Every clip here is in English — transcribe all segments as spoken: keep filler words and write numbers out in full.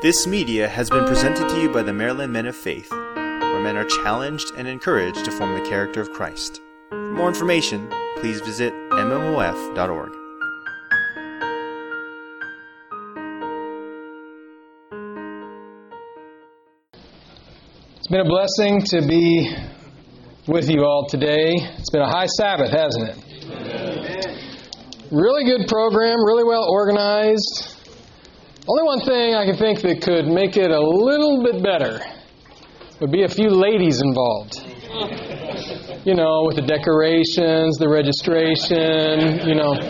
This media has been presented to you by the Maryland Men of Faith, where men are challenged and encouraged to form the character of Christ. For more information, please visit m m o f dot org. It's been a blessing to be with you all today. It's been a high Sabbath, hasn't it? Amen. Really good program, really well organized. Only one thing I can think that could make it a little bit better would be a few ladies involved. You know, with the decorations, the registration, you know.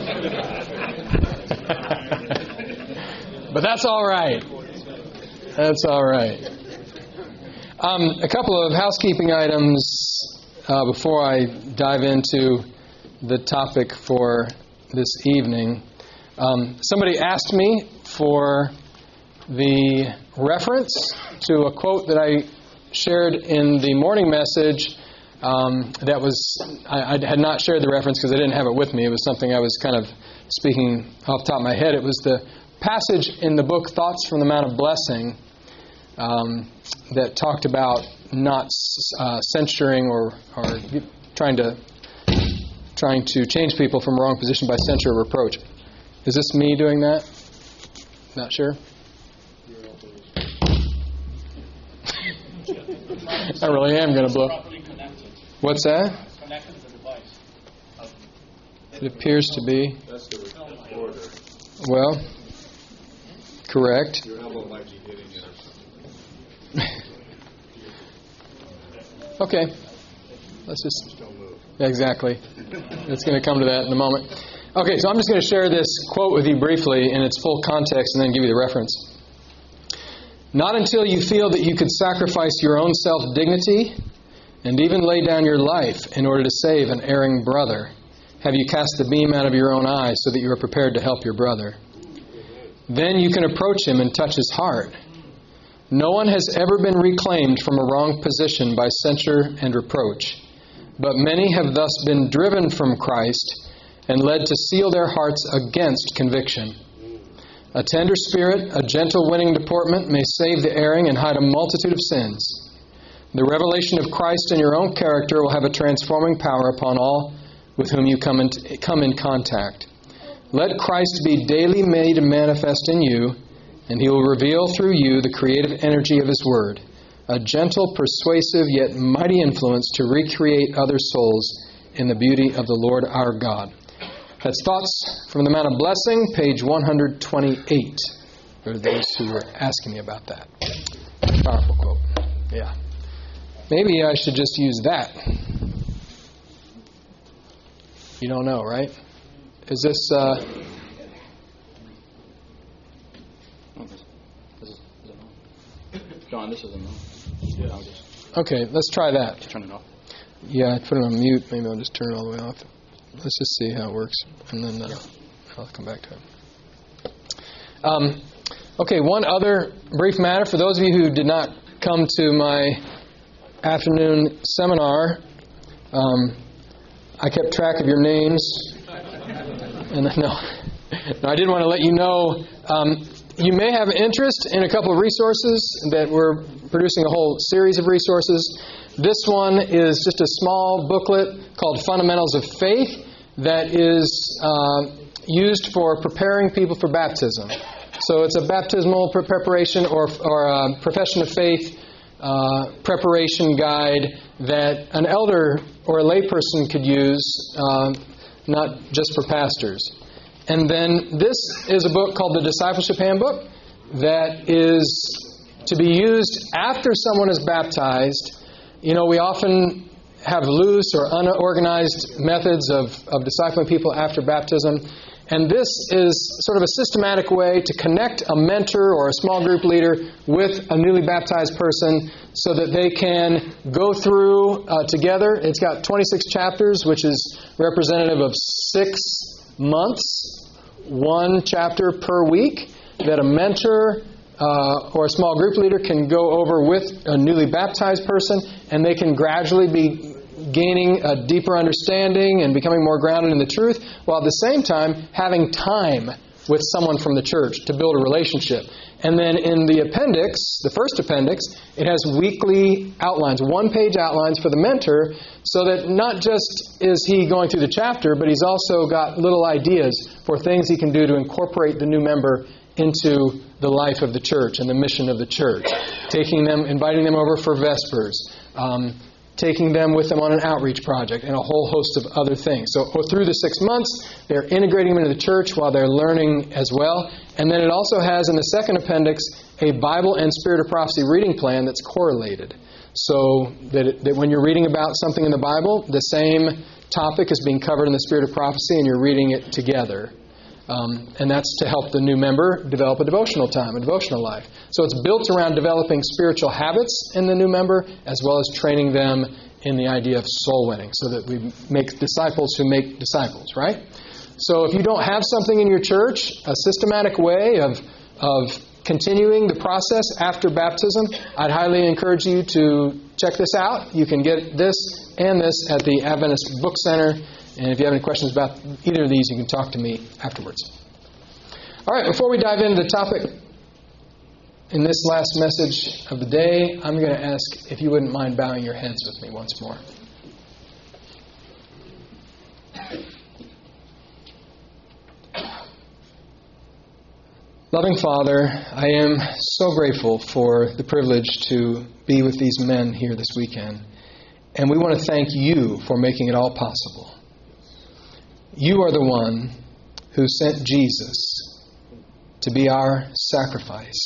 But that's all right. That's all right. Um, a couple of housekeeping items uh, before I dive into the topic for this evening. Um, somebody asked me for the reference to a quote that I shared in the morning message. Um, that was I, I had not shared the reference because I didn't have it with me. It was something I was kind of speaking off the top of my head. It was the passage in the book Thoughts from the Mount of Blessing um, that talked about not uh, censuring or, or trying to trying to change people from a wrong position by censure or reproach. Is this me doing that? Not sure. I really am going to blow. What's that? It appears to be. That's the recorder. Well, correct. Your elbow might be hitting it or something. Okay. Let's just... Just don't move. Exactly. It's going to come to that in a moment. Okay, so I'm just going to share this quote with you briefly in its full context and then give you the reference. Not until you feel that you could sacrifice your own self-dignity and even lay down your life in order to save an erring brother have you cast the beam out of your own eye so that you are prepared to help your brother. Then you can approach him and touch his heart. No one has ever been reclaimed from a wrong position by censure and reproach, but many have thus been driven from Christ and led to seal their hearts against conviction. A tender spirit, a gentle winning deportment may save the erring and hide a multitude of sins. The revelation of Christ in your own character will have a transforming power upon all with whom you come in, come in contact. Let Christ be daily made manifest in you, and He will reveal through you the creative energy of His Word, a gentle, persuasive, yet mighty influence to recreate other souls in the beauty of the Lord our God. That's Thoughts from the Mount of Blessing, page one hundred twenty-eight, for those who were asking me about that. Powerful quote. Yeah. Maybe I should just use that. You don't know, right? Is this... Uh... John, this isn't on. Yeah, just... Okay, let's try that. Just turn it off. Yeah, I put it on mute. Maybe I'll just turn it all the way off. Let's just see how it works, and then uh, I'll come back to it. Um, okay, one other brief matter. For those of you who did not come to my afternoon seminar, um, I kept track of your names. And no, no, I did want to let you know, um, you may have interest in a couple of resources that we're producing a whole series of resources. This one is just a small booklet called Fundamentals of Faith that is uh, used for preparing people for baptism. So it's a baptismal pre- preparation or, or a profession of faith uh, preparation guide that an elder or a layperson could use, uh, not just for pastors. And then this is a book called the Discipleship Handbook that is to be used after someone is baptized. You know, we often have loose or unorganized methods of, of discipling people after baptism. And this is sort of a systematic way to connect a mentor or a small group leader with a newly baptized person so that they can go through uh, together. It's got twenty-six chapters, which is representative of six months, one chapter per week, that a mentor uh, or a small group leader can go over with a newly baptized person, and they can gradually be gaining a deeper understanding and becoming more grounded in the truth, while at the same time having time with someone from the church to build a relationship. And then in the appendix, the first appendix, it has weekly outlines, one-page outlines for the mentor, so that not just is he going through the chapter, but he's also got little ideas for things he can do to incorporate the new member into the life of the church and the mission of the church. Taking them, inviting them over for Vespers, um, taking them with them on an outreach project, and a whole host of other things. So through the six months, they're integrating them into the church while they're learning as well. And then it also has in the second appendix a Bible and Spirit of Prophecy reading plan that's correlated. So that, it, that when you're reading about something in the Bible, the same topic is being covered in the Spirit of Prophecy and you're reading it together. Um, and that's to help the new member develop a devotional time, a devotional life. So it's built around developing spiritual habits in the new member, as well as training them in the idea of soul winning, so that we make disciples who make disciples, right? So if you don't have something in your church, a systematic way of of continuing the process after baptism, I'd highly encourage you to check this out. You can get this and this at the Adventist Book Center. And if you have any questions about either of these, you can talk to me afterwards. All right, before we dive into the topic in this last message of the day, I'm going to ask if you wouldn't mind bowing your heads with me once more. Loving Father, I am so grateful for the privilege to be with these men here this weekend. And we want to thank you for making it all possible. You are the one who sent Jesus to be our sacrifice,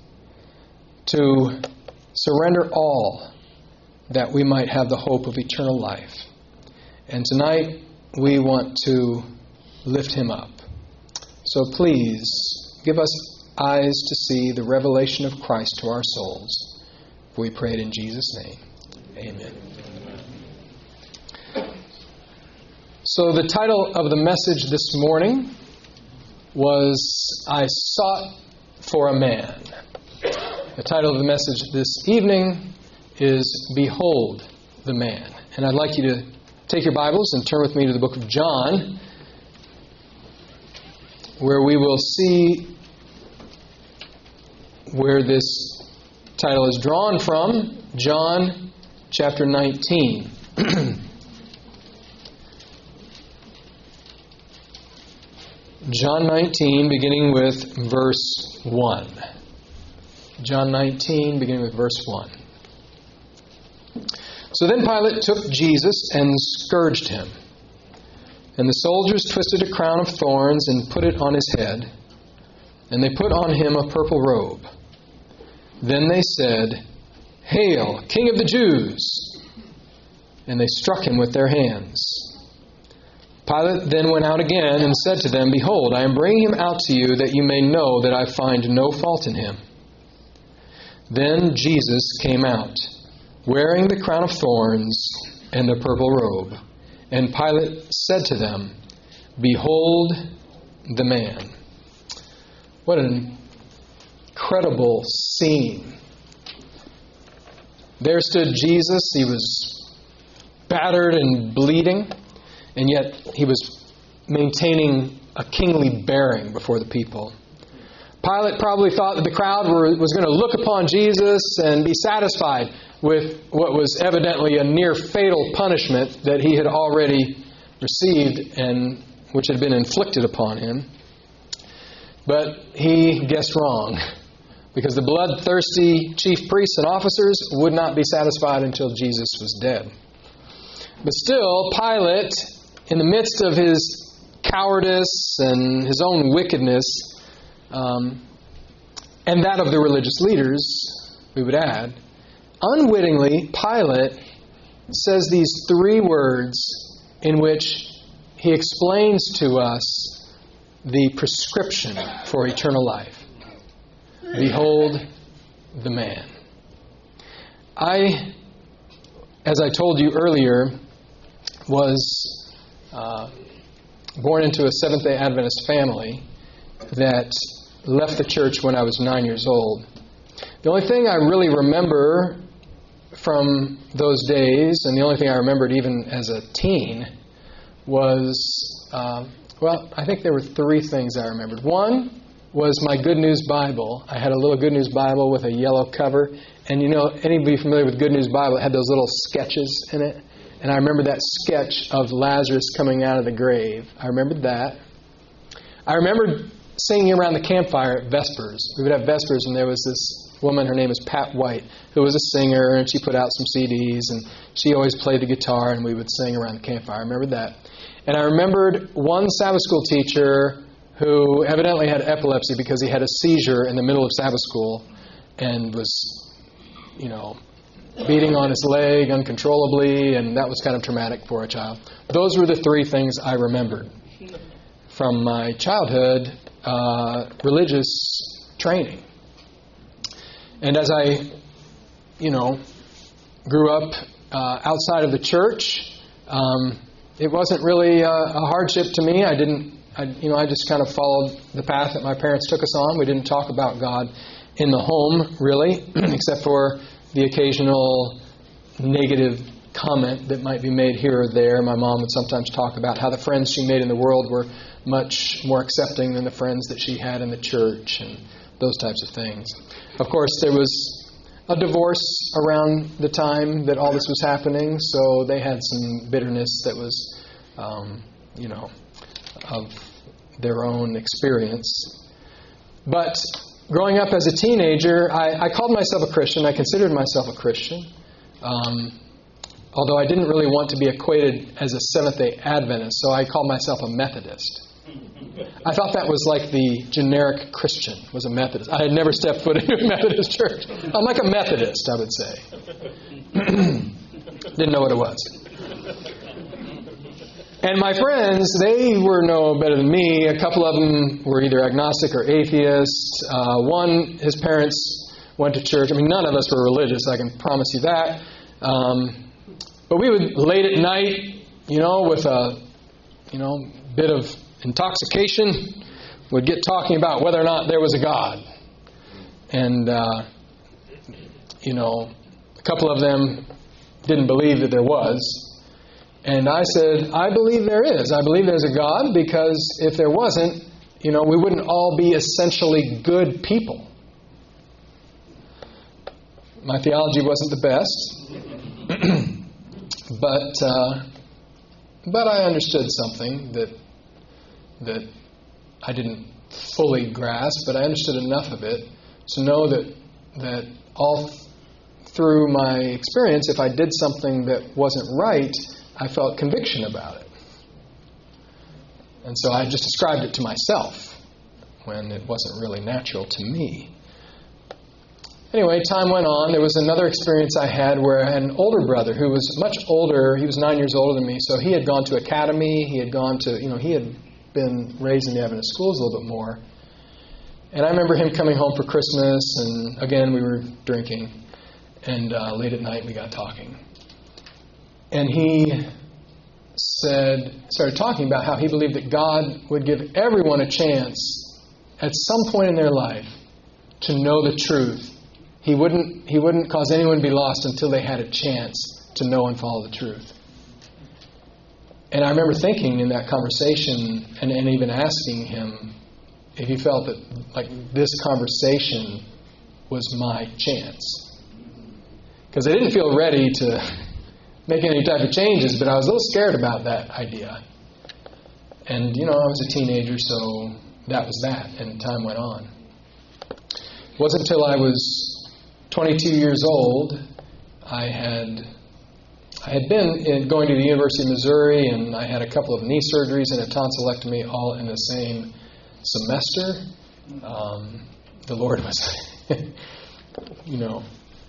to surrender all that we might have the hope of eternal life. And tonight we want to lift him up. So please give us eyes to see the revelation of Christ to our souls. We pray it in Jesus' name. Amen. So the title of the message this morning was, I Sought for a Man. The title of the message this evening is, Behold the Man. And I'd like you to take your Bibles and turn with me to the book of John, where we will see where this title is drawn from. John chapter nineteen. John nineteen, beginning with verse one. John nineteen, beginning with verse one. So then Pilate took Jesus and scourged him. And the soldiers twisted a crown of thorns and put it on his head. And they put on him a purple robe. Then they said, Hail, King of the Jews! And they struck him with their hands. Pilate then went out again and said to them, Behold, I am bringing him out to you that you may know that I find no fault in him. Then Jesus came out, wearing the crown of thorns and the purple robe. And Pilate said to them, Behold the man. What an incredible scene. There stood Jesus. He was battered and bleeding, and yet he was maintaining a kingly bearing before the people. Pilate probably thought that the crowd were, was going to look upon Jesus and be satisfied with what was evidently a near fatal punishment that he had already received and which had been inflicted upon him. But he guessed wrong, because the bloodthirsty chief priests and officers would not be satisfied until Jesus was dead. But still, Pilate, in the midst of his cowardice and his own wickedness, um, and that of the religious leaders, we would add, unwittingly, Pilate says these three words in which he explains to us the prescription for eternal life. Behold the man. I, as I told you earlier, was uh, born into a Seventh-day Adventist family that left the church when I was nine years old. The only thing I really remember from those days, and the only thing I remembered even as a teen, was uh, Well, I think there were three things I remembered. One was my Good News Bible. I had a little Good News Bible with a yellow cover. And you know, anybody familiar with Good News Bible, it had those little sketches in it. And I remember that sketch of Lazarus coming out of the grave. I remembered that. I remembered singing around the campfire at Vespers. We would have Vespers, and there was this woman, her name is Pat White, who was a singer, and she put out some C Ds, and she always played the guitar, and we would sing around the campfire. I remembered that. And I remembered one Sabbath school teacher who evidently had epilepsy because he had a seizure in the middle of Sabbath school and was, you know, beating on his leg uncontrollably, and that was kind of traumatic for a child. Those were the three things I remembered from my childhood uh, religious training. And as I, you know, grew up uh, outside of the church, um, it wasn't really a, a hardship to me. I didn't, I, you know, I just kind of followed the path that my parents took us on. We didn't talk about God in the home, really, except for the occasional negative comment that might be made here or there. My mom would sometimes talk about how the friends she made in the world were much more accepting than the friends that she had in the church and those types of things. Of course, there was a divorce around the time that all this was happening, so they had some bitterness that was, um, you know, of their own experience. But growing up as a teenager, I, I called myself a Christian. I considered myself a Christian, um, although I didn't really want to be equated as a Seventh-day Adventist, so I called myself a Methodist. I thought that was like the generic Christian, was a Methodist. I had never stepped foot into a Methodist church. I'm like a Methodist, I would say. Didn't know what it was. And my friends, they were no better than me. A couple of them were either agnostic or atheist. Uh, one, his parents went to church. I mean, none of us were religious, I can promise you that. Um, but we would, late at night, you know, with a, you know, bit of intoxication, would get talking about whether or not there was a God. And, uh, you know, a couple of them didn't believe that there was. And I said, I believe there is. I believe there's a God, because if there wasn't, you know, we wouldn't all be essentially good people. My theology wasn't the best, but uh, but I understood something that that I didn't fully grasp, but I understood enough of it to know that that all th- through my experience, if I did something that wasn't right, I felt conviction about it. And so I just ascribed it to myself when it wasn't really natural to me. Anyway, time went on. There was another experience I had where I had an older brother who was much older. He was nine years older than me, so he had gone to academy. He had gone to, you know, he had been raised in the Adventist schools a little bit more. And I remember him coming home for Christmas, and again, we were drinking. And uh, late at night, we got talking. And he said, started talking about how he believed that God would give everyone a chance at some point in their life to know the truth. He wouldn't, he wouldn't cause anyone to be lost until they had a chance to know and follow the truth. And I remember thinking in that conversation and, and even asking him if he felt that like this conversation was my chance. Because I didn't feel ready to make any type of changes, but I was a little scared about that idea. And, you know, I was a teenager, so that was that, and time went on. It wasn't until I was twenty-two years old, I had I had been in, going to the University of Missouri, and I had a couple of knee surgeries and a tonsillectomy all in the same semester. Um, the Lord was, you know,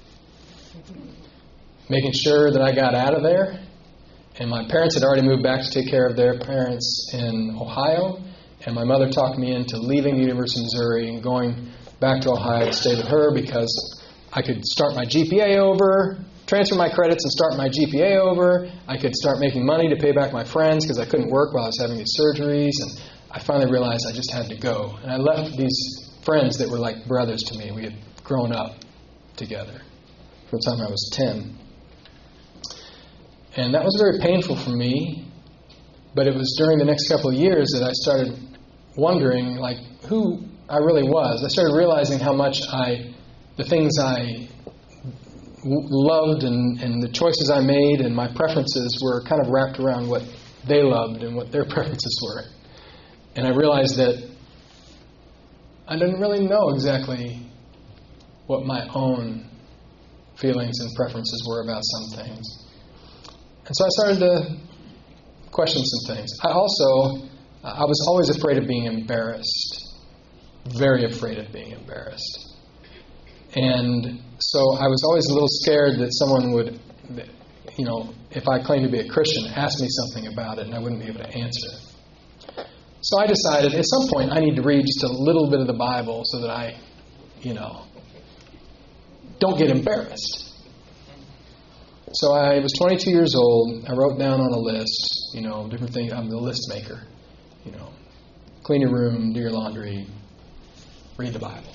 making sure that I got out of there. And my parents had already moved back to take care of their parents in Ohio. And my mother talked me into leaving the University of Missouri and going back to Ohio to stay with her because I could start my G P A over, transfer my credits and start my G P A over. I could start making money to pay back my friends because I couldn't work while I was having these surgeries. And I finally realized I just had to go. And I left these friends that were like brothers to me. We had grown up together from the time I was ten. And that was very painful for me. But it was during the next couple of years that I started wondering, like, who I really was. I started realizing how much I, the things I w- loved and, and the choices I made and my preferences were kind of wrapped around what they loved and what their preferences were. And I realized that I didn't really know exactly what my own feelings and preferences were about some things. And so I started to question some things. I also, I was always afraid of being embarrassed. Very afraid of being embarrassed. And so I was always a little scared that someone would, you know, if I claimed to be a Christian, ask me something about it and I wouldn't be able to answer it. So I decided at some point I need to read just a little bit of the Bible so that I, you know, don't get embarrassed. So I was twenty-two years old. I wrote down on a list, you know, different things. I'm the list maker. You know, clean your room, do your laundry, read the Bible.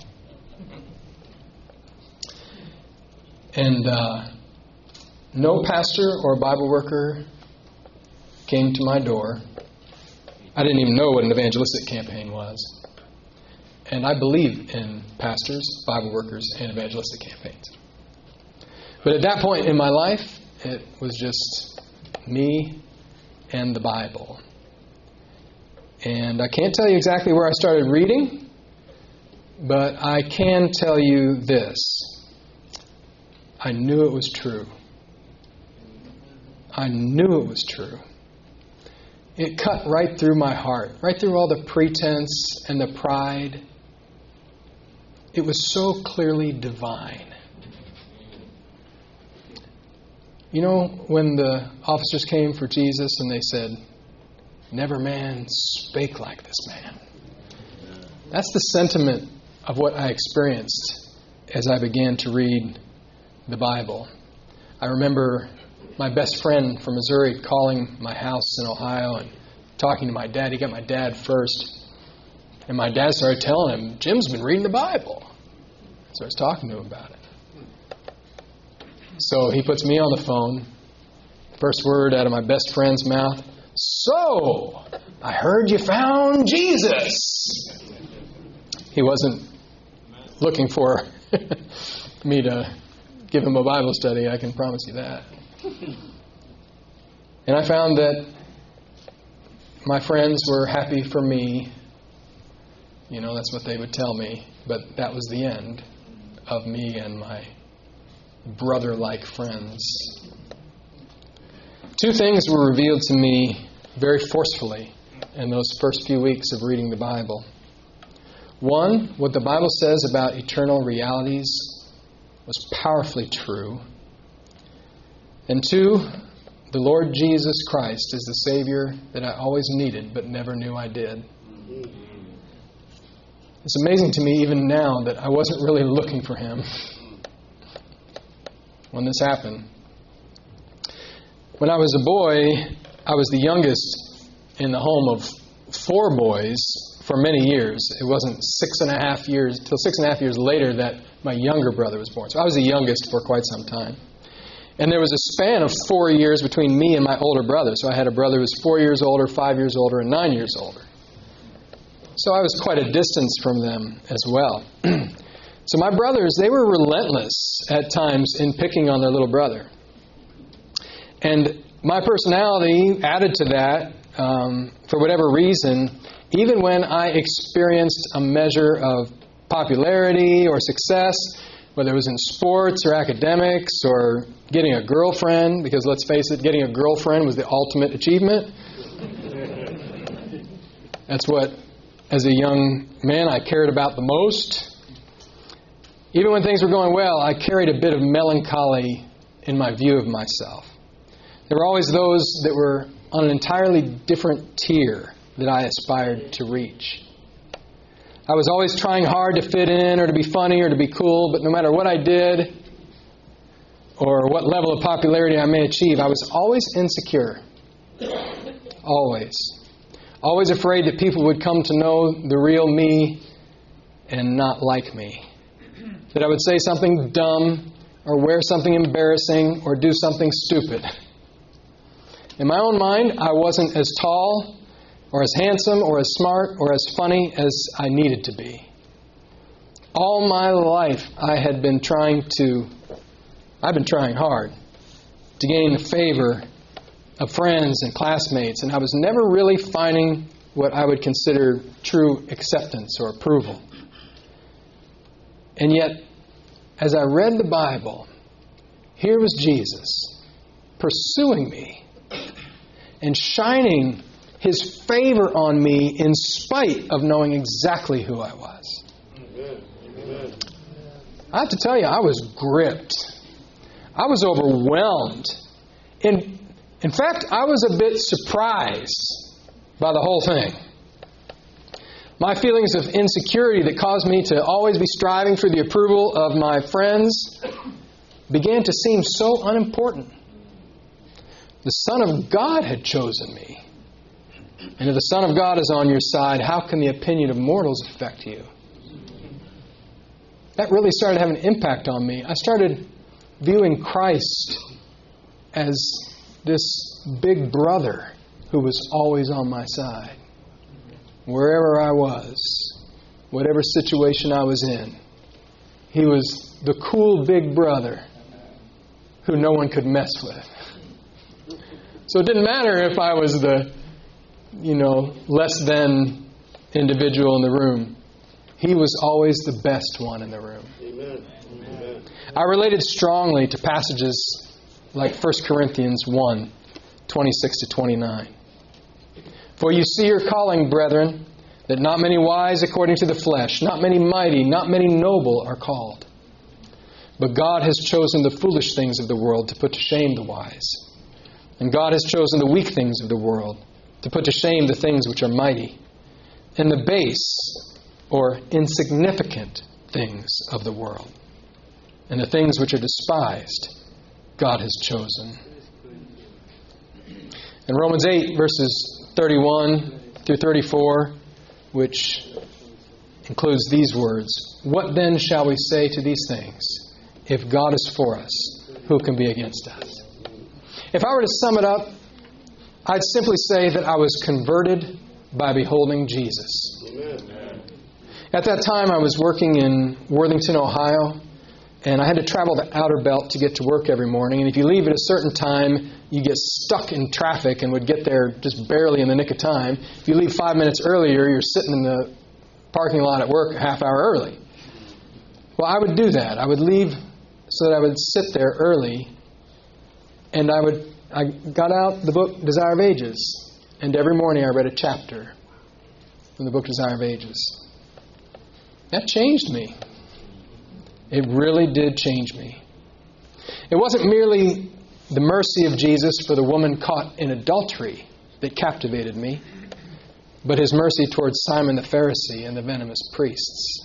And uh, no pastor or Bible worker came to my door. I didn't even know what an evangelistic campaign was. And I believe in pastors, Bible workers, and evangelistic campaigns. But at that point in my life, it was just me and the Bible. And I can't tell you exactly where I started reading, but I can tell you this. I knew it was true. I knew it was true. It cut right through my heart, right through all the pretense and the pride. It was so clearly divine. You know, when the officers came for Jesus and they said, "Never man spake like this man." That's the sentiment of what I experienced as I began to read the Bible. I remember my best friend from Missouri calling my house in Ohio and talking to my dad. He got my dad first. And my dad started telling him, "Jim's been reading the Bible." So I was talking to him about it. So he puts me on the phone. First word out of my best friend's mouth, "So, I heard you found Jesus." He wasn't looking for me to give him a Bible study, I can promise you that. And I found that my friends were happy for me. You know, that's what they would tell me. But that was the end of me and my brother-like friends. Two things were revealed to me very forcefully in those first few weeks of reading the Bible. One, what the Bible says about eternal realities was powerfully true. And two, the Lord Jesus Christ is the Savior that I always needed but never knew I did. It's amazing to me even now that I wasn't really looking for Him when this happened. When I was a boy, I was the youngest in the home of four boys for many years. It wasn't six and a half years, till six and a half years later that my younger brother was born. So I was the youngest for quite some time. And there was a span of four years between me and my older brother. So I had a brother who was four years older, five years older, and nine years older. So I was quite a distance from them as well. So my brothers, they were relentless at times in picking on their little brother. And my personality added to that, um, for whatever reason, even when I experienced a measure of popularity or success, whether it was in sports or academics or getting a girlfriend, because let's face it, getting a girlfriend was the ultimate achievement. That's what, as a young man, I cared about the most. Even when things were going well, I carried a bit of melancholy in my view of myself. There were always those that were on an entirely different tier that I aspired to reach. I was always trying hard to fit in or to be funny or to be cool, but no matter what I did or what level of popularity I may achieve, I was always insecure. Always. Always afraid that people would come to know the real me and not like me. That I would say something dumb or wear something embarrassing or do something stupid. In my own mind, I wasn't as tall or as handsome or as smart or as funny as I needed to be. All my life, I had been trying to, I've been trying hard to gain the favor of friends and classmates, and I was never really finding what I would consider true acceptance or approval. And yet, as I read the Bible, here was Jesus pursuing me and shining His favor on me in spite of knowing exactly who I was. Amen. I have to tell you, I was gripped. I was overwhelmed. In, in fact, I was a bit surprised by the whole thing. My feelings of insecurity that caused me to always be striving for the approval of my friends began to seem so unimportant. The Son of God had chosen me. And if the Son of God is on your side, how can the opinion of mortals affect you? That really started having an impact on me. I started viewing Christ as this big brother who was always on my side. Wherever I was, whatever situation I was in, He was the cool big brother who no one could mess with. So it didn't matter if I was the, you know, less than individual in the room. He was always the best one in the room. Amen. Amen. I related strongly to passages like First Corinthians one, twenty-six to twenty-nine. For you see your calling, brethren, that not many wise according to the flesh, not many mighty, not many noble are called. But God has chosen the foolish things of the world to put to shame the wise. And God has chosen the weak things of the world to put to shame the things which are mighty. And the base, or insignificant things of the world. And the things which are despised, God has chosen. In Romans eight, verses thirty-one through thirty-four, which includes these words, what then shall we say to these things? If God is for us, who can be against us? If I were to sum it up, I'd simply say that I was converted by beholding Jesus. Amen. At that time, I was working in Worthington, Ohio, and I had to travel the outer belt to get to work every morning. And if you leave at a certain time, you get stuck in traffic and would get there just barely in the nick of time. If you leave five minutes earlier, you're sitting in the parking lot at work a half hour early. Well, I would do that. I would leave so that I would sit there early, and I would I got out the book Desire of Ages, and every morning I read a chapter from the book Desire of Ages. That changed me. It really did change me. It wasn't merely the mercy of Jesus for the woman caught in adultery that captivated me, but His mercy towards Simon the Pharisee and the venomous priests.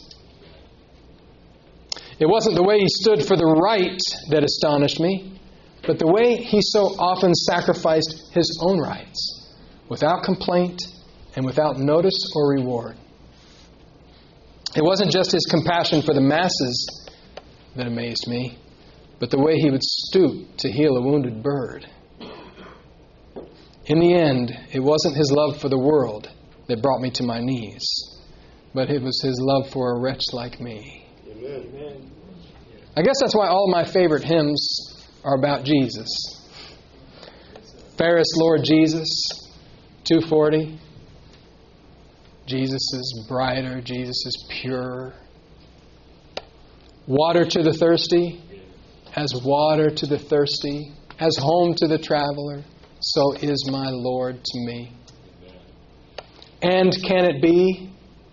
It wasn't the way He stood for the right that astonished me, but the way He so often sacrificed His own rights, without complaint and without notice or reward. It wasn't just His compassion for the masses that amazed me, but the way He would stoop to heal a wounded bird. In the end, it wasn't His love for the world that brought me to my knees, but it was His love for a wretch like me. Amen. I guess that's why all of my favorite hymns are about Jesus. Fairest Lord Jesus, two forty. Jesus is brighter, Jesus is purer. Water to the thirsty, as water to the thirsty, as home to the traveler, so is my Lord to me. And can it be?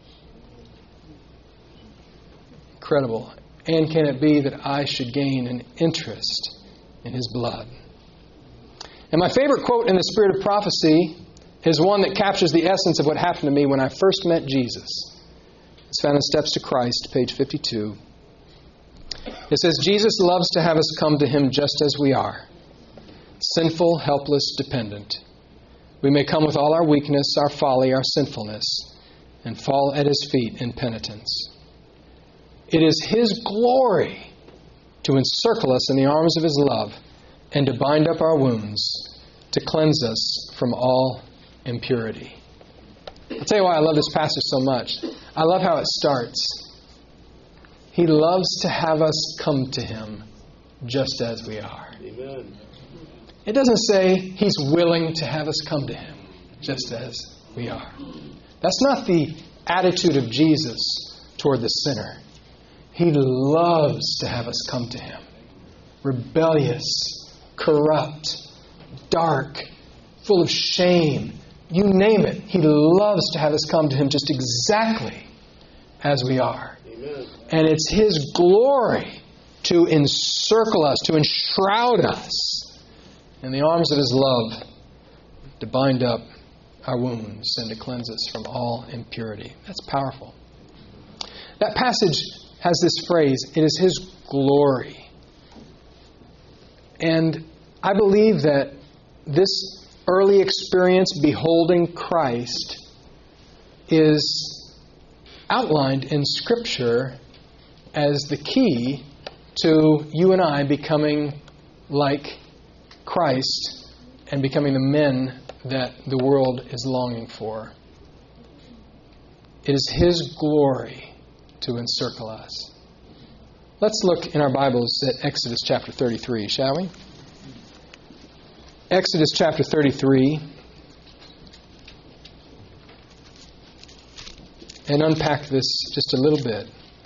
Incredible. And can it be that I should gain an interest in His blood? And my favorite quote in the spirit of prophecy is one that captures the essence of what happened to me when I first met Jesus. It's found in Steps to Christ, page fifty-two. It says, Jesus loves to have us come to Him just as we are, sinful, helpless, dependent. We may come with all our weakness, our folly, our sinfulness, and fall at His feet in penitence. It is His glory to encircle us in the arms of His love and to bind up our wounds, to cleanse us from all impurity. I'll tell you why I love this passage so much. I love how it starts. He loves to have us come to Him just as we are. Amen. It doesn't say He's willing to have us come to Him just as we are. That's not the attitude of Jesus toward the sinner. He loves to have us come to Him. Rebellious, corrupt, dark, full of shame. You name it. He loves to have us come to Him just exactly as we are. Amen. And it's His glory to encircle us, to enshroud us in the arms of His love, to bind up our wounds and to cleanse us from all impurity. That's powerful. That passage has this phrase, it is His glory. And I believe that this early experience beholding Christ is outlined in Scripture as the key to you and I becoming like Christ and becoming the men that the world is longing for. It is His glory to encircle us. Let's look in our Bibles at Exodus chapter thirty-three, shall we? Exodus chapter thirty-three. And unpack this just a little bit.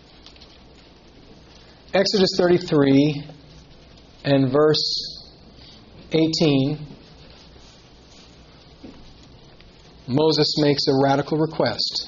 Exodus thirty-three and verse eighteen. Moses makes a radical request.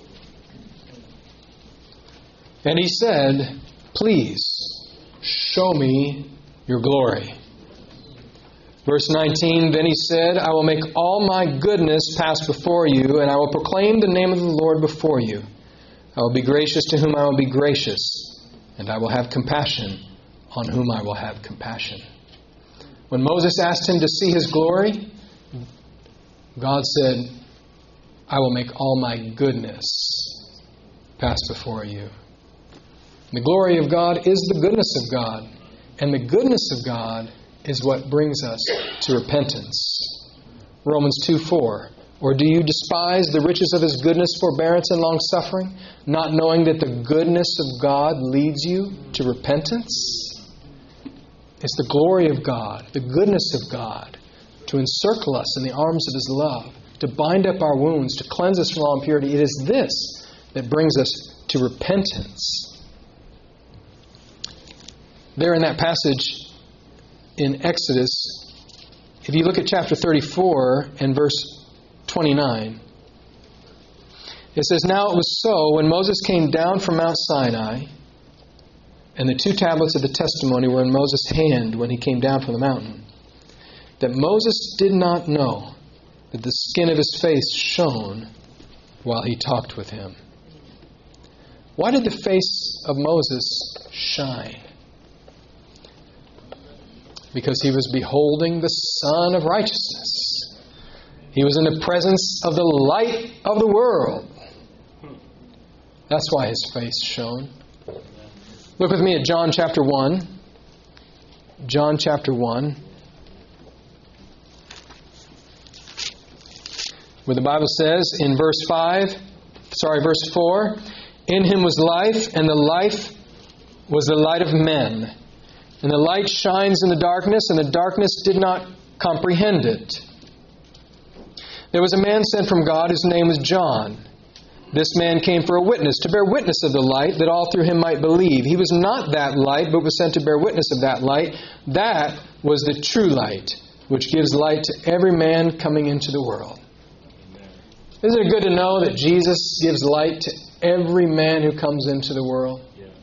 And he said, "Please, show me your glory." Verse nineteen, then he said, "I will make all my goodness pass before you, and I will proclaim the name of the Lord before you. I will be gracious to whom I will be gracious, and I will have compassion on whom I will have compassion." When Moses asked him to see His glory, God said, "I will make all my goodness pass before you." The glory of God is the goodness of God. And the goodness of God is what brings us to repentance. Romans two four. "Or do you despise the riches of His goodness, forbearance, and long-suffering, not knowing that the goodness of God leads you to repentance?" It's the glory of God, the goodness of God, to encircle us in the arms of His love, to bind up our wounds, to cleanse us from all impurity. It is this that brings us to repentance. There in that passage in Exodus, if you look at chapter thirty-four and verse twenty-nine, it says, "Now it was so, when Moses came down from Mount Sinai, and the two tablets of the testimony were in Moses' hand when he came down from the mountain, that Moses did not know that the skin of his face shone while he talked with him." Why did the face of Moses shine? Because he was beholding the Son of Righteousness. He was in the presence of the light of the world. That's why his face shone. Look with me at John chapter one. John chapter one. Where the Bible says in verse five, sorry, verse four, "In Him was life, and the life was the light of men. And the light shines in the darkness, and the darkness did not comprehend it. There was a man sent from God whose name was John. This man came for a witness, to bear witness of the light, that all through him might believe. He was not that light, but was sent to bear witness of that light. That was the true light, which gives light to every man coming into the world." Isn't it good to know that Jesus gives light to every man who comes into the world?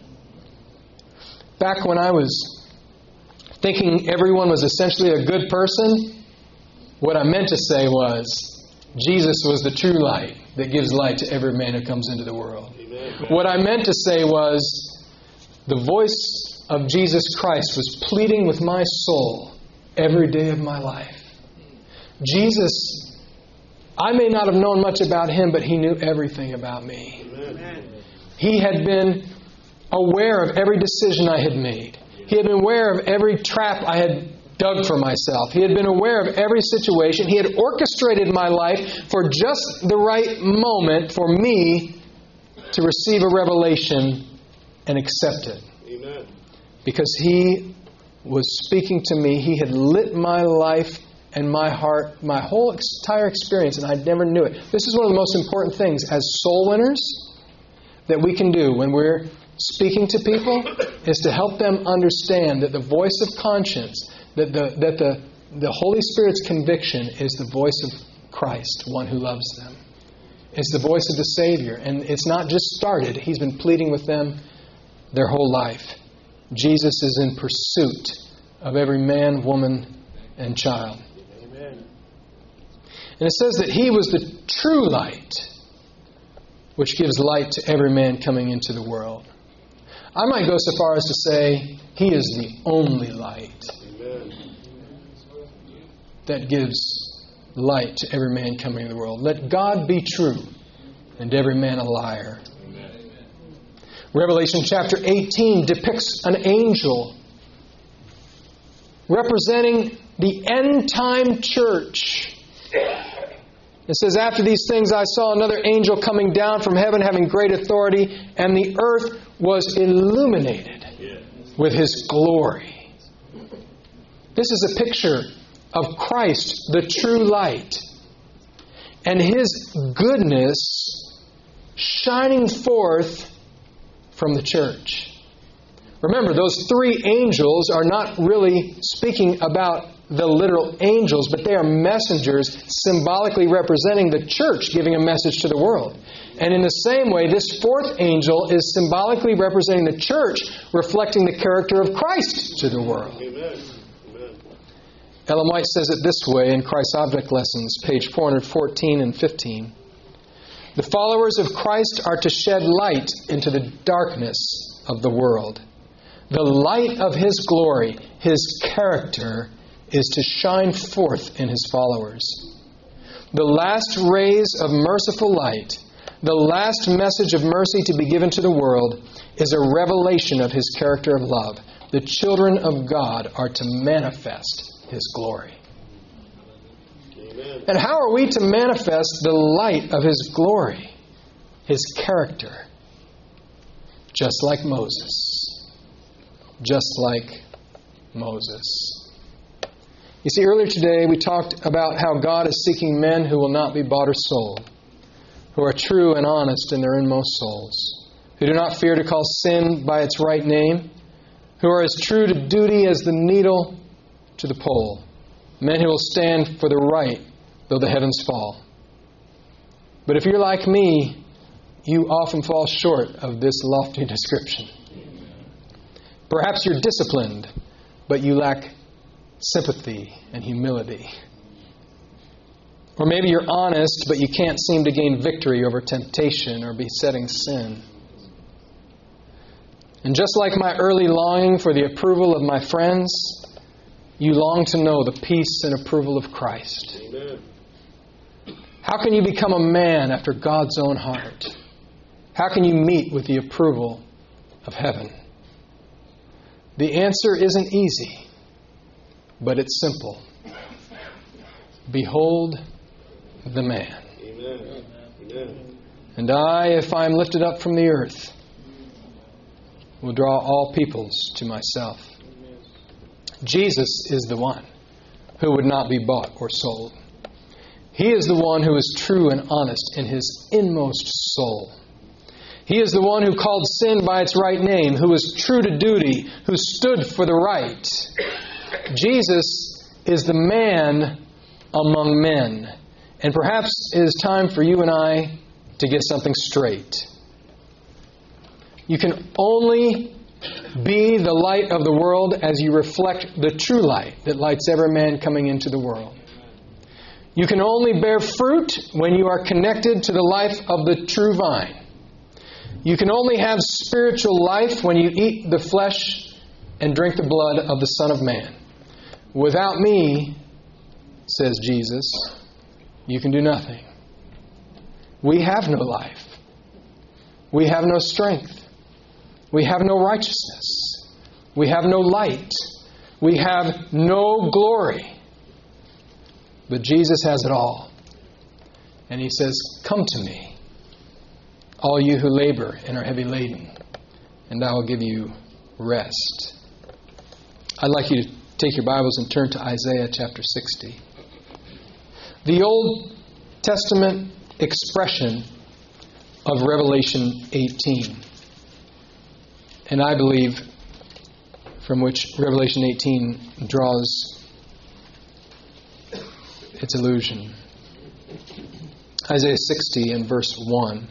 Back when I was thinking everyone was essentially a good person, what I meant to say was, Jesus was the true light that gives light to every man who comes into the world. Amen. What I meant to say was, the voice of Jesus Christ was pleading with my soul every day of my life. Jesus, I may not have known much about Him, but He knew everything about me. Amen. He had been aware of every decision I had made. He had been aware of every trap I had dug for myself. He had been aware of every situation. He had orchestrated my life for just the right moment for me to receive a revelation and accept it. Amen. Because He was speaking to me. He had lit my life and my heart, my whole entire experience, and I never knew it. This is one of the most important things as soul winners that we can do when we're speaking to people, is to help them understand that the voice of conscience, that the that the, the Holy Spirit's conviction is the voice of Christ, one who loves them. It's the voice of the Savior. And it's not just started. He's been pleading with them their whole life. Jesus is in pursuit of every man, woman, and child. Amen. And it says that He was the true light, which gives light to every man coming into the world. I might go so far as to say He is the only light. Amen. That gives light to every man coming into the world. Let God be true and every man a liar. Amen. Revelation chapter eighteen depicts an angel representing the end-time church. It says, after these things I saw another angel coming down from heaven having great authority, and the earth was illuminated with His glory. This is a picture of Christ, the true light, and His goodness shining forth from the church. Remember, those three angels are not really speaking about the literal angels, but they are messengers symbolically representing the church, giving a message to the world. And in the same way, this fourth angel is symbolically representing the church, reflecting the character of Christ to the world. Amen. Amen. Ellen White says it this way in Christ's Object Lessons, page four fourteen and fifteen. The followers of Christ are to shed light into the darkness of the world. The light of His glory, His character, is to shine forth in His followers. The last rays of merciful light, the last message of mercy to be given to the world, is a revelation of His character of love. The children of God are to manifest His glory. Amen. And how are we to manifest the light of His glory, His character? Just like Moses. Just like Moses. You see, earlier today we talked about how God is seeking men who will not be bought or sold, who are true and honest in their inmost souls, who do not fear to call sin by its right name, who are as true to duty as the needle to the pole, men who will stand for the right though the heavens fall. But if you're like me, you often fall short of this lofty description. Perhaps you're disciplined, but you lack sympathy and humility. Or maybe you're honest, but you can't seem to gain victory over temptation or besetting sin. And just like my early longing for the approval of my friends, you long to know the peace and approval of Christ. Amen. How can you become a man after God's own heart? How can you meet with the approval of heaven? The answer isn't easy, but it's simple. Behold the man. Amen. Amen. And I, if I am lifted up from the earth, will draw all peoples to myself. Jesus is the one who would not be bought or sold. He is the one who is true and honest in his inmost soul. He is the one who called sin by its right name, who was true to duty, who stood for the right. Jesus is the man among men. And perhaps it is time for you and I to get something straight. You can only be the light of the world as you reflect the true light that lights every man coming into the world. You can only bear fruit when you are connected to the life of the true vine. You can only have spiritual life when you eat the flesh and drink the blood of the Son of Man. Without me, says Jesus, you can do nothing. We have no life. We have no strength. We have no righteousness. We have no light. We have no glory. But Jesus has it all. And He says, "Come to me, all you who labor and are heavy laden, and I will give you rest." I'd like you to take your Bibles and turn to Isaiah chapter sixty. The Old Testament expression of Revelation eighteen. And I believe from which Revelation eighteen draws its allusion. Isaiah sixty and verse one.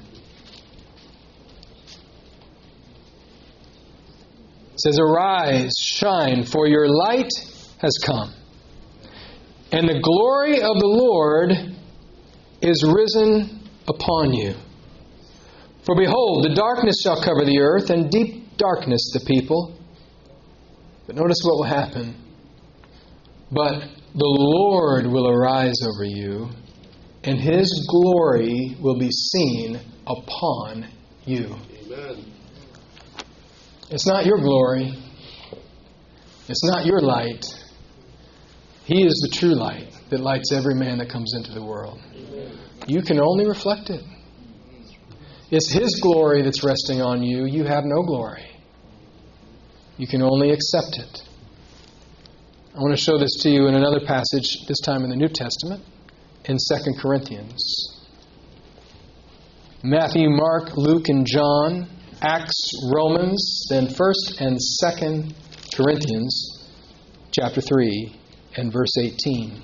It says, "Arise, shine, for your light has come, and the glory of the Lord is risen upon you. For behold, the darkness shall cover the earth, and deep darkness the people." But notice what will happen. "But the Lord will arise over you, and His glory will be seen upon you." Amen. It's not your glory. It's not your light. He is the true light that lights every man that comes into the world. You can only reflect it. It's His glory that's resting on you. You have no glory. You can only accept it. I want to show this to you in another passage, this time in the New Testament, in Second Corinthians. Matthew, Mark, Luke, and John, Acts, Romans, then First and Second Corinthians, chapter three and verse eighteen.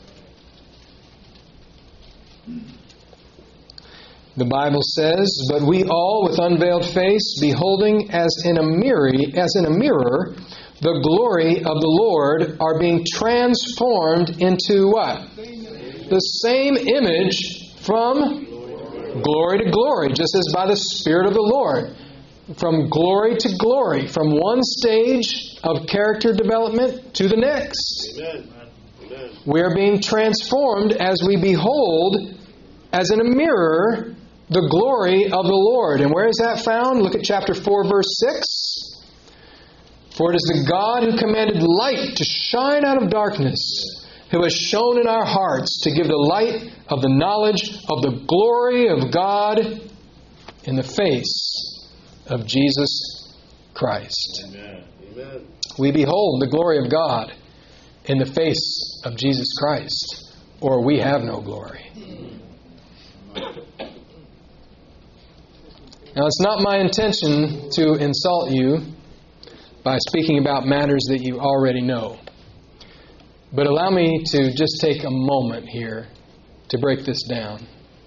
The Bible says, "But we all, with unveiled face, beholding as in a mirror, as in a mirror, the glory of the Lord, are being transformed into" what? The same image from glory to glory, just as by the Spirit of the Lord. From glory to glory, from one stage of character development to the next. Amen. Amen. We are being transformed as we behold, as in a mirror, the glory of the Lord. And where is that found? Look at chapter four, verse six. "For it is the God who commanded light to shine out of darkness, who has shone in our hearts to give the light of the knowledge of the glory of God in the face of Jesus Christ." Amen. Amen. We behold the glory of God in the face of Jesus Christ, or we have no glory. Now, it's not my intention to insult you by speaking about matters that you already know. But allow me to just take a moment here to break this down.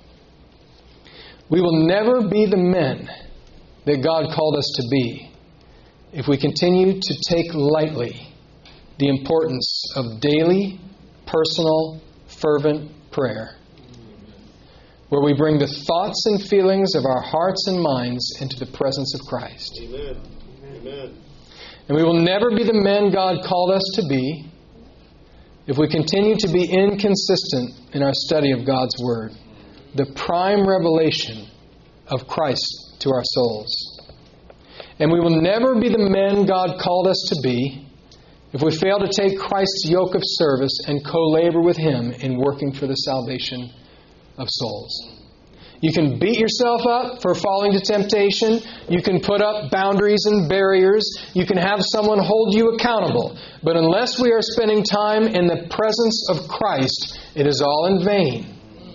We will never be the men that God called us to be if we continue to take lightly the importance of daily, personal, fervent prayer, where we bring the thoughts and feelings of our hearts and minds into the presence of Christ. Amen. Amen. And we will never be the men God called us to be if we continue to be inconsistent in our study of God's Word, the prime revelation of Christ to our souls. And we will never be the men God called us to be if we fail to take Christ's yoke of service and co-labor with Him in working for the salvation of souls. You can beat yourself up for falling to temptation. You can put up boundaries and barriers. You can have someone hold you accountable. But unless we are spending time in the presence of Christ, it is all in vain.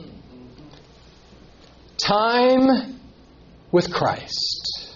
Time with Christ.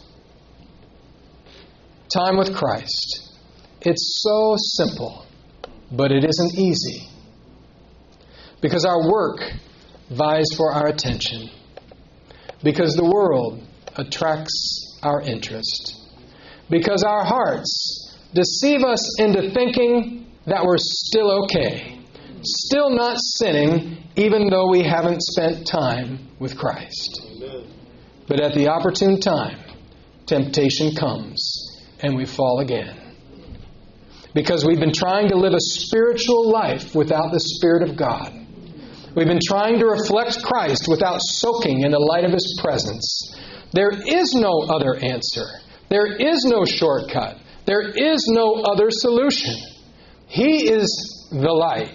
Time with Christ. It's so simple, but it isn't easy. Because our work vies for our attention. Because the world attracts our interest. Because our hearts deceive us into thinking that we're still okay. Still not sinning, even though we haven't spent time with Christ. Amen. But at the opportune time, temptation comes and we fall again. Because we've been trying to live a spiritual life without the Spirit of God. We've been trying to reflect Christ without soaking in the light of His presence. There is no other answer. There is no shortcut. There is no other solution. He is the light.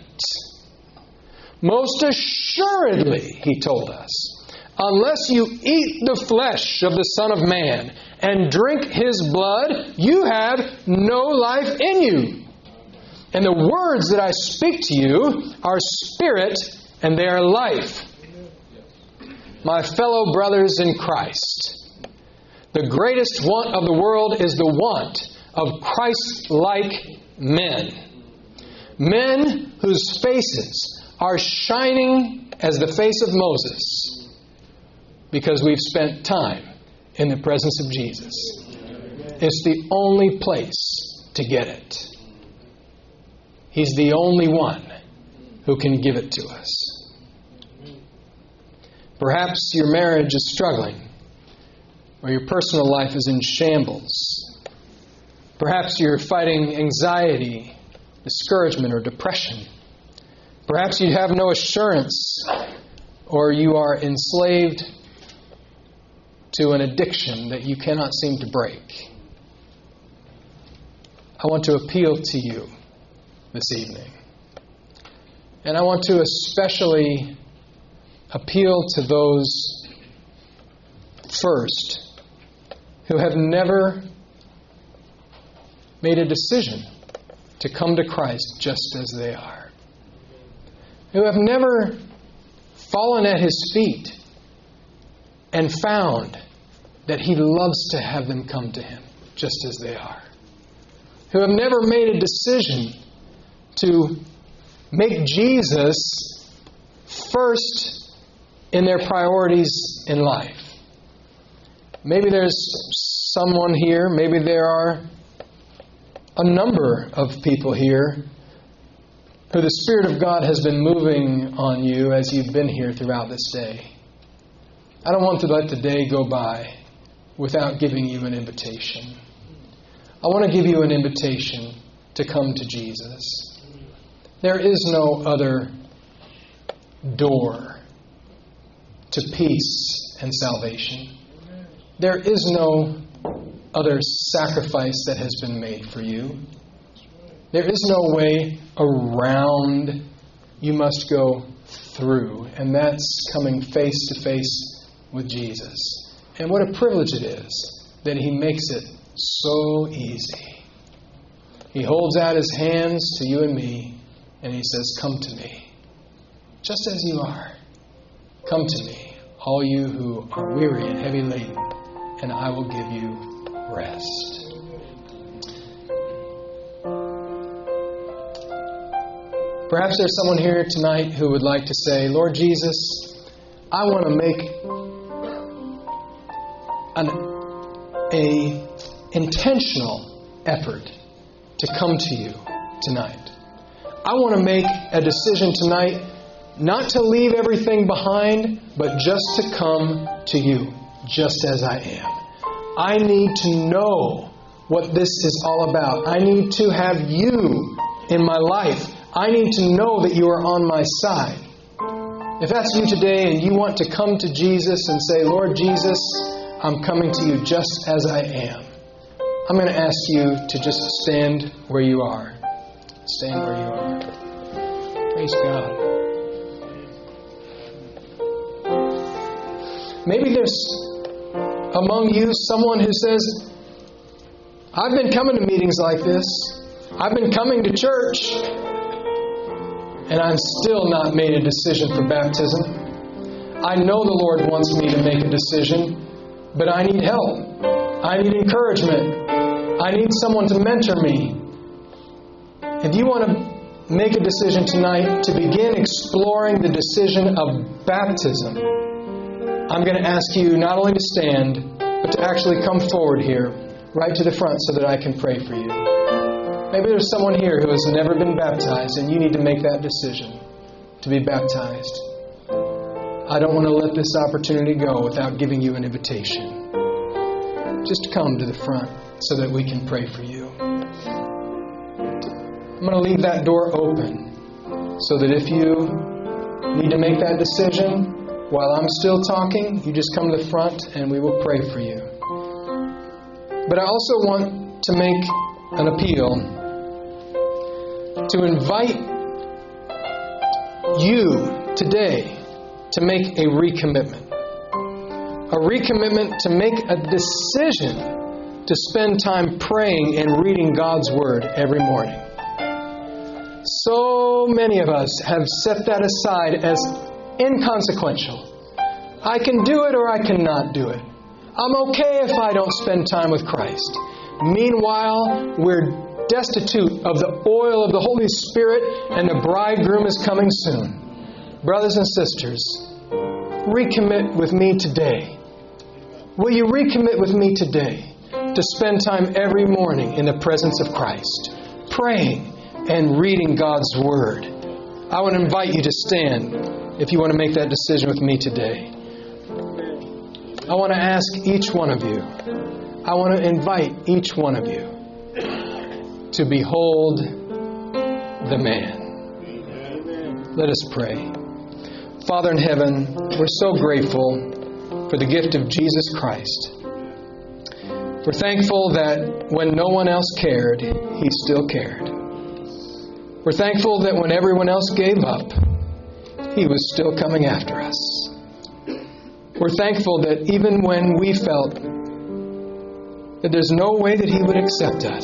Most assuredly, He told us, unless you eat the flesh of the Son of Man and drink His blood, you have no life in you. And the words that I speak to you are spirit and they are life. My fellow brothers in Christ, the greatest want of the world is the want of Christ-like men. Men whose faces are shining as the face of Moses because we've spent time in the presence of Jesus. It's the only place to get it. He's the only one who can give it to us. Perhaps your marriage is struggling, or your personal life is in shambles. Perhaps you're fighting anxiety, discouragement, or depression. Perhaps you have no assurance, or you are enslaved to an addiction that you cannot seem to break. I want to appeal to you this evening. And I want to especially appeal to those first who have never made a decision to come to Christ just as they are. Who have never fallen at His feet and found that He loves to have them come to Him just as they are. Who have never made a decision to make Jesus first in their priorities in life. Maybe there's someone here, maybe there are a number of people here who the Spirit of God has been moving on you as you've been here throughout this day. I don't want to let the day go by without giving you an invitation. I want to give you an invitation to come to Jesus. There is no other door to peace and salvation. There is no other sacrifice that has been made for you. There is no way around. You must go through. And that's coming face to face with Jesus. And what a privilege it is that He makes it so easy. He holds out His hands to you and me, and He says, come to me, just as you are. Come to me, all you who are weary and heavy laden, and I will give you rest. Perhaps there's someone here tonight who would like to say, Lord Jesus, I want to make an a intentional effort to come to you tonight. I want to make a decision tonight not to leave everything behind, but just to come to you, just as I am. I need to know what this is all about. I need to have you in my life. I need to know that you are on my side. If that's you today and you want to come to Jesus and say, Lord Jesus, I'm coming to you just as I am, I'm going to ask you to just stand where you are. Stand where you are. Praise God. Maybe there's among you someone who says, I've been coming to meetings like this. I've been coming to church. And I'm still not made a decision for baptism. I know the Lord wants me to make a decision, but I need help. I need encouragement. I need someone to mentor me. If you want to make a decision tonight to begin exploring the decision of baptism, I'm going to ask you not only to stand, but to actually come forward here, right to the front so that I can pray for you. Maybe there's someone here who has never been baptized and you need to make that decision to be baptized. I don't want to let this opportunity go without giving you an invitation. Just come to the front so that we can pray for you. I'm going to leave that door open so that if you need to make that decision while I'm still talking, you just come to the front and we will pray for you. But I also want to make an appeal to invite you today to make a recommitment. A recommitment to make a decision to spend time praying and reading God's Word every morning. So many of us have set that aside as inconsequential. I can do it or I cannot do it. I'm okay if I don't spend time with Christ. Meanwhile, we're destitute of the oil of the Holy Spirit and the bridegroom is coming soon. Brothers and sisters, recommit with me today. Will you recommit with me today to spend time every morning in the presence of Christ, praying and reading God's Word? I want to invite you to stand if you want to make that decision with me today. I want to ask each one of you, I want to invite each one of you to behold the man. Let us pray. Father in heaven, we're so grateful for the gift of Jesus Christ. We're thankful that when no one else cared, He still cared. We're thankful that when everyone else gave up, He was still coming after us. We're thankful that even when we felt that there's no way that He would accept us,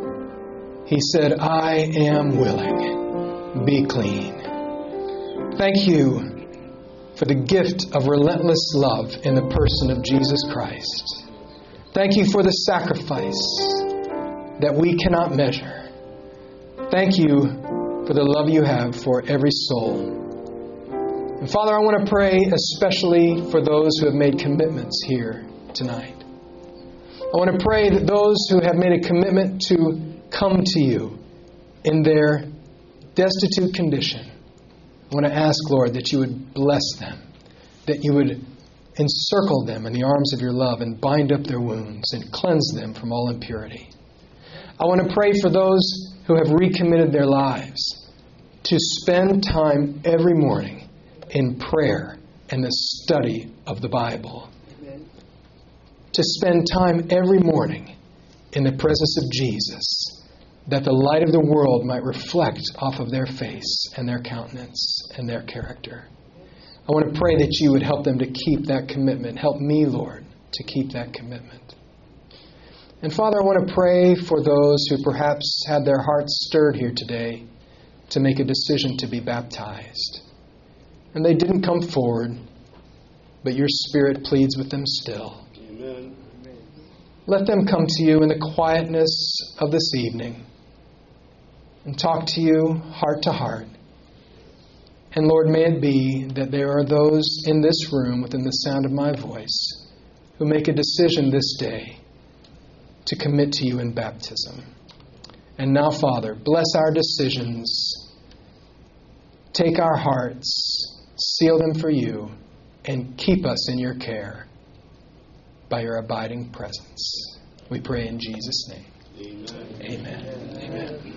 He said, I am willing. Be clean. Thank you for the gift of relentless love in the person of Jesus Christ. Thank you for the sacrifice that we cannot measure. Thank you for the love you have for every soul. And Father, I want to pray especially for those who have made commitments here tonight. I want to pray that those who have made a commitment to come to you in their destitute condition, I want to ask, Lord, that you would bless them, that you would encircle them in the arms of your love and bind up their wounds and cleanse them from all impurity. I want to pray for those who have recommitted their lives to spend time every morning in prayer and the study of the Bible. Amen. To spend time every morning in the presence of Jesus, that the light of the world might reflect off of their face and their countenance and their character. I want to pray that you would help them to keep that commitment. Help me, Lord, to keep that commitment. And Father, I want to pray for those who perhaps had their hearts stirred here today to make a decision to be baptized. And they didn't come forward, but your Spirit pleads with them still. Amen. Let them come to you in the quietness of this evening and talk to you heart to heart. And Lord, may it be that there are those in this room within the sound of my voice who make a decision this day to commit to you in baptism. And now, Father, bless our decisions. Take our hearts, seal them for you, and keep us in your care by your abiding presence. We pray in Jesus' name. Amen. Amen. Amen.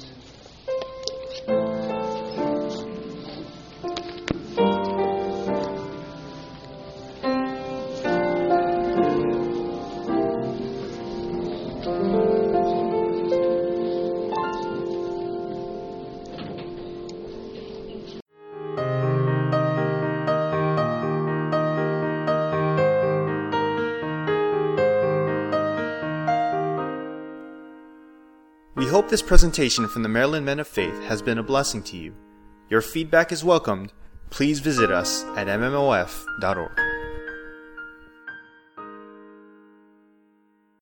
We hope this presentation from the Maryland Men of Faith has been a blessing to you. Your feedback is welcomed. Please visit us at m m o f dot org.